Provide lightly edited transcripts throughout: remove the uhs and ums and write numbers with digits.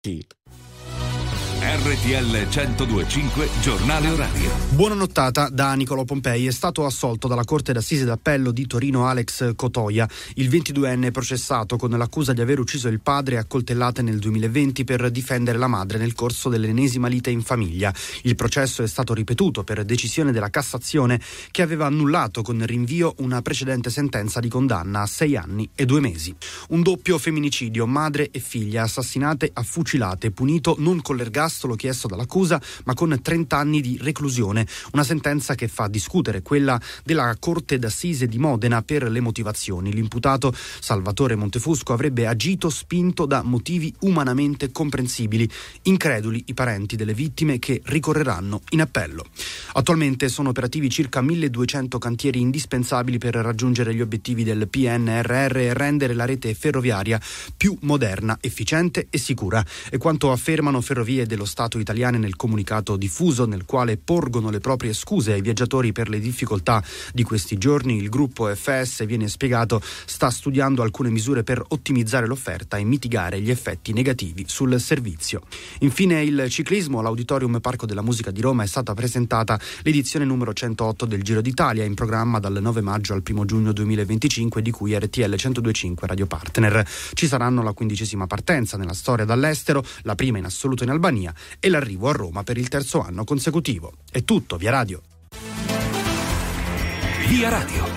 RTL 102.5 Giornale Orario. Buona nottata da Nicolò Pompei. È stato assolto dalla Corte d'Assise d'Appello di Torino Alex Cotoia, il 22enne processato con l'accusa di aver ucciso il padre a coltellate nel 2020 per difendere la madre nel corso dell'ennesima lite in famiglia. Il processo è stato ripetuto per decisione della Cassazione, che aveva annullato con rinvio una precedente sentenza di condanna a 6 anni e 2 mesi. Un doppio femminicidio, madre e figlia assassinate a fucilate, punito non con l'ergastolo chiesto dall'accusa, ma con 30 anni di reclusione. Una sentenza che fa discutere quella della Corte d'Assise di Modena per le motivazioni. L'imputato Salvatore Montefusco avrebbe agito spinto da motivi umanamente comprensibili. Increduli i parenti delle vittime che ricorreranno in appello. Attualmente sono operativi circa 1200 cantieri indispensabili per raggiungere gli obiettivi del PNRR e rendere la rete ferroviaria più moderna, efficiente e sicura. È quanto affermano Ferrovie dello Stato italiane nel comunicato diffuso, nel quale porgono le proprie scuse ai viaggiatori per le difficoltà di questi giorni. Il gruppo FS, viene spiegato, sta studiando alcune misure per ottimizzare l'offerta e mitigare gli effetti negativi sul servizio. Infine il ciclismo. All'Auditorium Parco della Musica di Roma è stata presentata l'edizione numero 108 del Giro d'Italia, in programma dal 9 maggio al 1 giugno 2025, di cui RTL 102.5 Radio Partner. Ci saranno la 15ª partenza nella storia dall'estero, la prima in assoluto in Albania, e l'arrivo a Roma per il 3° anno consecutivo. È tutto, via radio. Via radio.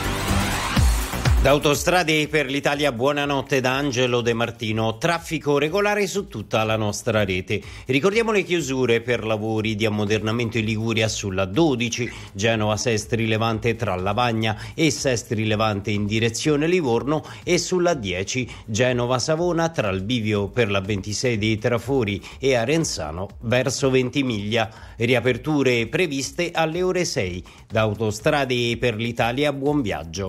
Da Autostrade per l'Italia, buonanotte da Angelo De Martino. Traffico regolare su tutta la nostra rete. Ricordiamo le chiusure per lavori di ammodernamento in Liguria sulla 12, Genova-Sestri Levante tra Lavagna e Sestri Levante in direzione Livorno, e sulla 10, Genova-Savona tra il bivio per la 26 dei Trafori e Arenzano verso Ventimiglia. Riaperture previste alle ore 6. Da Autostrade per l'Italia, buon viaggio.